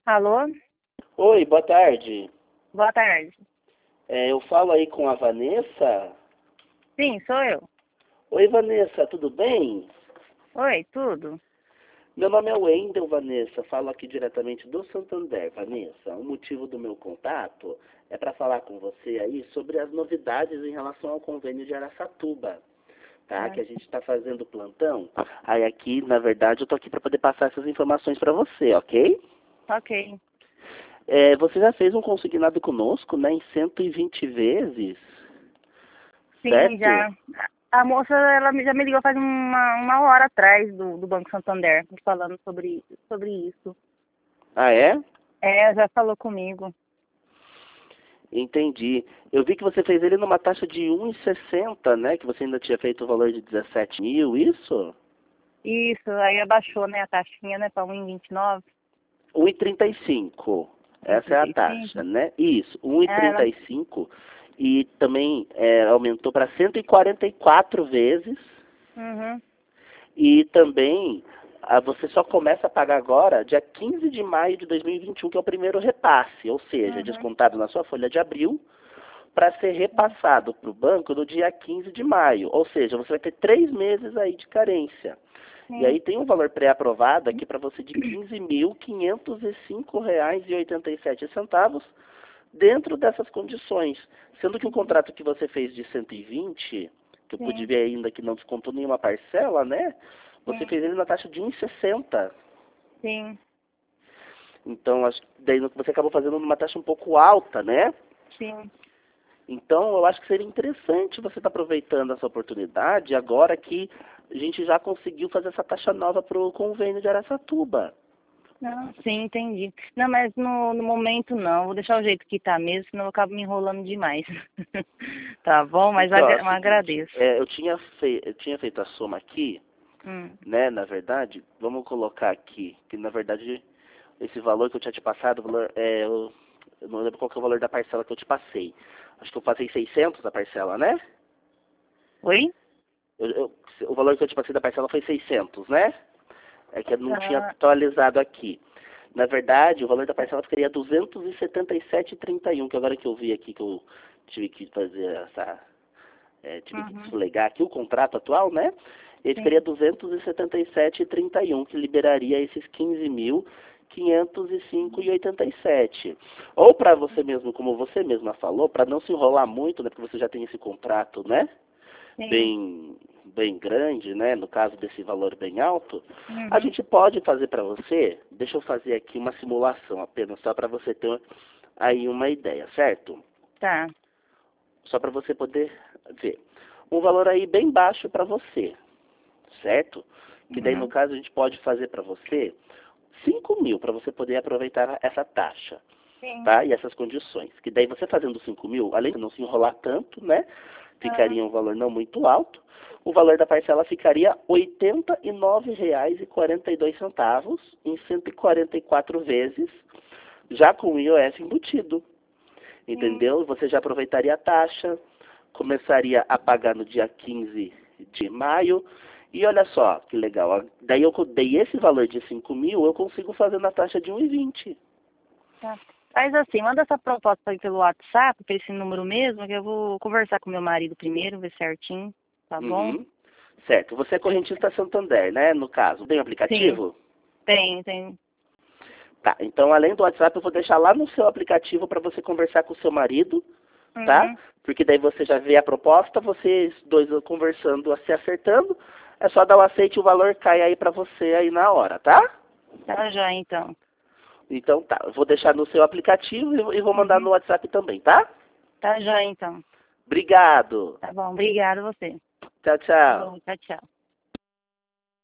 Alô? Oi, boa tarde. Boa tarde. Eu falo aí com a Vanessa. Sim, sou eu. Oi, Vanessa, tudo bem? Oi, tudo? Meu nome é Wendel, Vanessa. Falo aqui diretamente do Santander, Vanessa. O motivo do meu contato é para falar com você aí sobre as novidades em relação ao convênio de Araçatuba, tá? Ah, Que a gente está fazendo plantão. Aí aqui, na verdade, eu tô aqui para poder passar essas informações para você, ok? ok. Você já fez um consignado conosco, né, em 120 vezes, Sim, certo? já. A moça, já me ligou faz uma hora atrás do Banco Santander, falando sobre isso. Ah, é? É, já falou comigo. Entendi. Eu vi que você fez ele numa taxa de 1,60, né? Que você ainda tinha feito o valor de 17 mil, isso? Isso, aí abaixou, né, a taxinha, né, para 1,29, 1,35. Essa é a taxa, 1,35. né? Isso, É, ela... 1,35. E também aumentou para 144 vezes. Uhum, E também você só começa a pagar agora dia 15 de maio de 2021, que é o primeiro repasse. Ou seja, é uhum, descontado na sua folha de abril para ser repassado para o banco no dia 15 de maio. Ou seja, você vai ter 3 meses aí de carência. E sim, aí tem um valor pré-aprovado aqui para você de R$ 15.505,87 dentro dessas condições. Sendo que o contrato que você fez de 120, que eu pude sim, ver ainda que não descontou nenhuma parcela, né? Você sim, fez ele na taxa de 1,60. sim, Então, daí você acabou fazendo numa taxa um pouco alta, né? sim. Então, eu acho que seria interessante você estar aproveitando essa oportunidade agora que a gente já conseguiu fazer essa taxa nova para o convênio de Araçatuba. Não, sim, entendi. Não, mas no momento não. Vou deixar o jeito que tá mesmo, senão eu acabo me enrolando demais. Tá bom? Mas Então, é o seguinte, agradeço. eu tinha feito a soma aqui, Hum. né? Na verdade, vamos colocar aqui, que na verdade esse valor que eu tinha te passado, o valor, eu não lembro qual que é o valor da parcela que eu te passei. Acho que eu passei 600 a parcela, né? Oi? O valor que eu te passei da parcela foi 600, né? É que eu não tinha Ah, atualizado aqui. Na verdade, o valor da parcela ficaria 277,31, que agora que eu vi aqui que eu tive que fazer tive que uhum, deslegar aqui o contrato atual, né? Ele ficaria sim. 277,31, que liberaria esses 15.505,87. Ou para você mesmo, como você mesma falou, para não se enrolar muito, né? Porque você já tem esse contrato, né? Sim. Bem grande, né? No caso desse valor bem alto, a Uhum, gente pode fazer para você. Deixa eu fazer aqui uma simulação apenas só para você ter aí uma ideia, certo? tá. Só para você poder ver. Um valor aí bem baixo para você, certo? Que daí no Uhum, caso a gente pode fazer para você 5 mil para você poder aproveitar essa taxa, sim. tá? E essas condições. Que daí você fazendo 5 mil, além de não se enrolar tanto, né? Ah, Ficaria um valor não muito alto. O valor da parcela ficaria R$ 89,42 em 144 vezes, já com o IOF embutido. sim. Entendeu? Você já aproveitaria a taxa, começaria a pagar no dia 15 de maio. E olha só, que legal. Ó. Daí eu dei esse valor de 5 mil, eu consigo fazer na taxa de 1,20. Tá. Faz assim, manda essa proposta aí pelo WhatsApp, pra esse número mesmo, que eu vou conversar com meu marido primeiro, ver certinho, tá bom? Uhum. Certo. Você é correntista Santander, né? No caso, tem Sim, aplicativo? tem. Tá. Então, além do WhatsApp, eu vou deixar lá no seu aplicativo para você conversar com o seu marido, tá? Uhum, Porque daí você já vê a proposta, vocês dois conversando, se acertando. É só dar o aceite e o valor cai aí para você aí na hora, tá? tá já então. Então tá, eu vou deixar no seu aplicativo e vou mandar Uhum, no WhatsApp também, tá? tá já então. Obrigado. Tá bom, obrigada a você. Tchau, Tá tchau. bom, tchau, tchau.